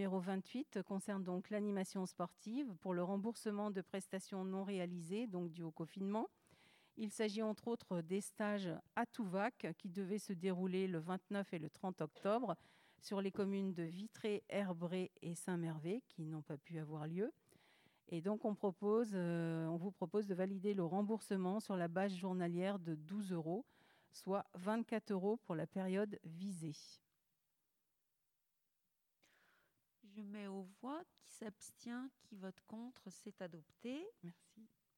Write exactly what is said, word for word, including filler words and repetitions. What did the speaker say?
numéro vingt-huit concerne donc l'animation sportive pour le remboursement de prestations non réalisées, donc dues au confinement. Il s'agit entre autres des stages à Touvac qui devaient se dérouler le vingt-neuf et le trente octobre sur les communes de Vitré, Herbray et Saint-Mervé qui n'ont pas pu avoir lieu. Et donc on, propose, euh, on vous propose de valider le remboursement sur la base journalière de douze euros, soit vingt-quatre euros pour la période visée. Je mets aux voix. Qui s'abstient, qui vote contre, c'est adopté. Merci.